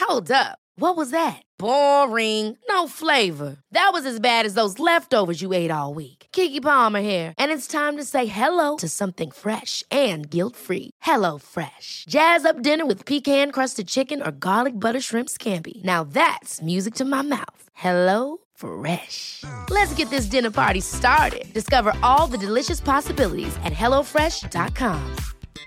Hold up. What was that? Boring. No flavor. That was as bad as those leftovers you ate all week. Keke Palmer here, and it's time to say hello to something fresh and guilt-free. Hello Fresh. Jazz up dinner with pecan-crusted chicken or garlic butter shrimp scampi. Now that's music to my mouth. Hello Fresh. Let's get this dinner party started. Discover all the delicious possibilities at hellofresh.com.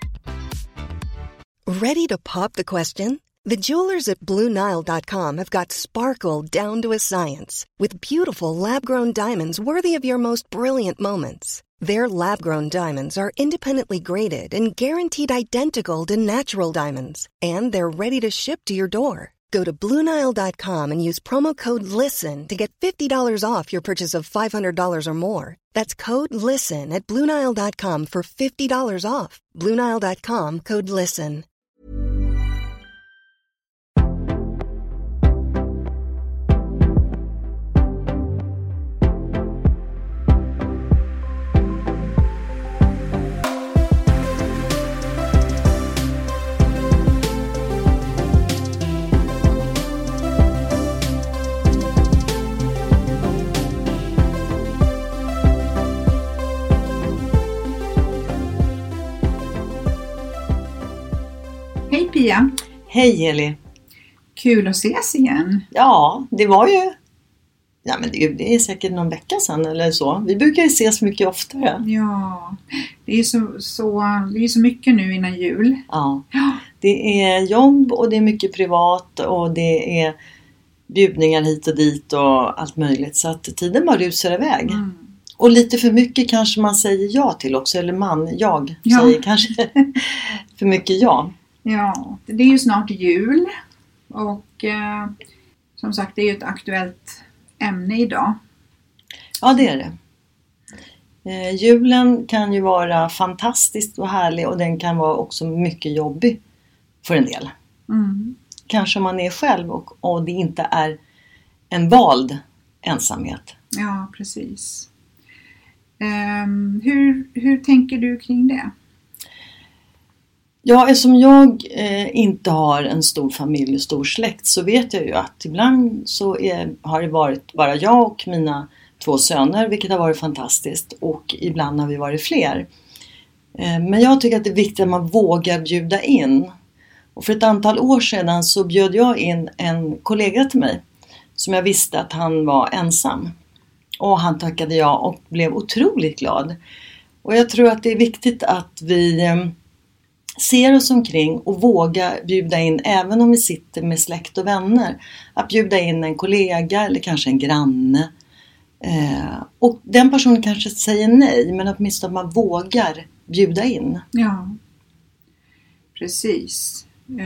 Ready to pop the question? The jewelers at BlueNile.com have got sparkle down to a science with beautiful lab-grown diamonds worthy of your most brilliant moments. Their lab-grown diamonds are independently graded and guaranteed identical to natural diamonds, and they're ready to ship to your door. Go to BlueNile.com and use promo code LISTEN to get $50 off your purchase of $500 or more. That's code LISTEN at BlueNile.com for $50 off. BlueNile.com, code LISTEN. Hej Pia. Hej Eli. Kul att ses igen. Ja, det var ju... Ja, men det är säkert någon vecka sedan eller så. Vi brukar ju ses mycket oftare. Ja, det är det är så mycket nu innan jul. Ja, det är jobb och det är mycket privat och det är bjudningar hit och dit och allt möjligt. Så att tiden bara rusar iväg. Mm. Och lite för mycket kanske man säger ja till också. Eller jag säger kanske för mycket ja. Ja, det är ju snart jul och som sagt det är ju ett aktuellt ämne idag. Ja, det är det. Julen kan ju vara fantastisk och härlig och den kan vara också mycket jobbig för en del. Mm. Kanske man är själv och det inte är en vald ensamhet. Ja, precis. Hur tänker du kring det? Ja, eftersom jag inte har en stor familj och stor släkt så vet jag ju att ibland så har det varit bara jag och mina 2 söner, vilket har varit fantastiskt, och ibland har vi varit fler. Men jag tycker att det är viktigt att man vågar bjuda in. Och för ett antal år sedan så bjöd jag in en kollega till mig som jag visste att han var ensam. Och han tackade ja och blev otroligt glad. Och jag tror att det är viktigt att vi ser oss omkring och våga bjuda in, även om vi sitter med släkt och vänner, att bjuda in en kollega eller kanske en granne. Och den personen kanske säger nej, men åtminstone att man vågar bjuda in. Ja, precis.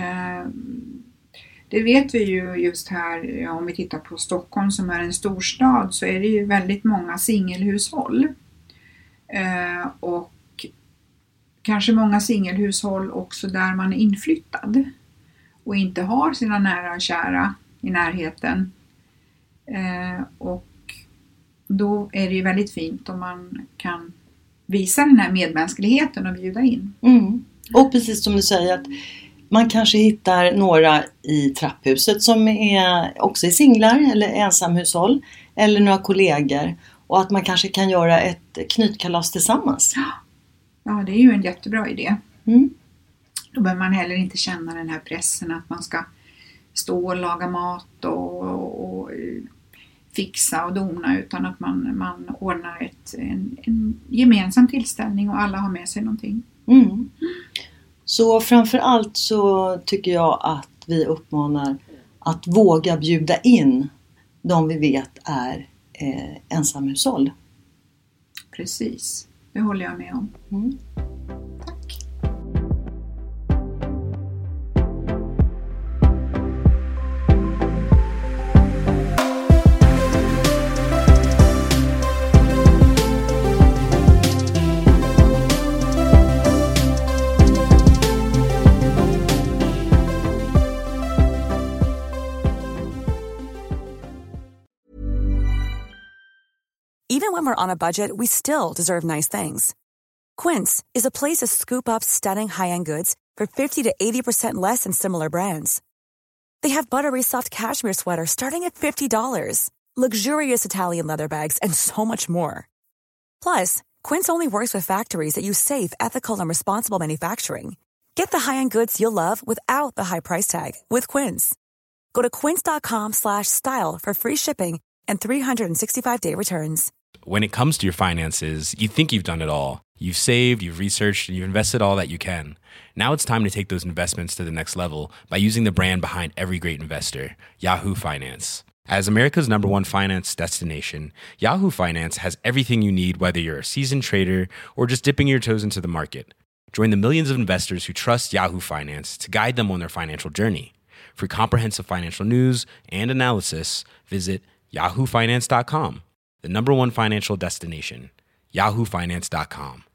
Det vet vi ju just här, om vi tittar på Stockholm som är en storstad, så är det ju väldigt många singelhushåll. Och kanske många singelhushåll också där man är inflyttad och inte har sina nära och kära i närheten. Och då är det ju väldigt fint om man kan visa den här medmänskligheten och bjuda in. Mm. Och precis som du säger, att man kanske hittar några i trapphuset som också är singlar eller ensamhushåll eller några kollegor, och att man kanske kan göra ett knytkalas tillsammans. Ja, det är ju en jättebra idé. Mm. Då behöver man heller inte känna den här pressen att man ska stå och laga mat och fixa och dona, utan att man ordnar en gemensam tillställning och alla har med sig någonting. Mm. Så framförallt så tycker jag att vi uppmanar att våga bjuda in de vi vet är ensamhushåll. Precis, det håller jag med om. Mm. Tack. Even when we're on a budget, we still deserve nice things. Quince is a place to scoop up stunning high-end goods for 50 to 80% less than similar brands. They have buttery soft cashmere sweaters starting at $50, luxurious Italian leather bags, and so much more. Plus, Quince only works with factories that use safe, ethical, and responsible manufacturing. Get the high-end goods you'll love without the high price tag with Quince. Go to quince.com/style for free shipping and 365-day returns. When it comes to your finances, you think you've done it all. You've saved, you've researched, and you've invested all that you can. Now it's time to take those investments to the next level by using the brand behind every great investor, Yahoo Finance. As America's #1 finance destination, Yahoo Finance has everything you need, whether you're a seasoned trader or just dipping your toes into the market. Join the millions of investors who trust Yahoo Finance to guide them on their financial journey. For comprehensive financial news and analysis, visit yahoofinance.com, the #1 financial destination, yahoofinance.com.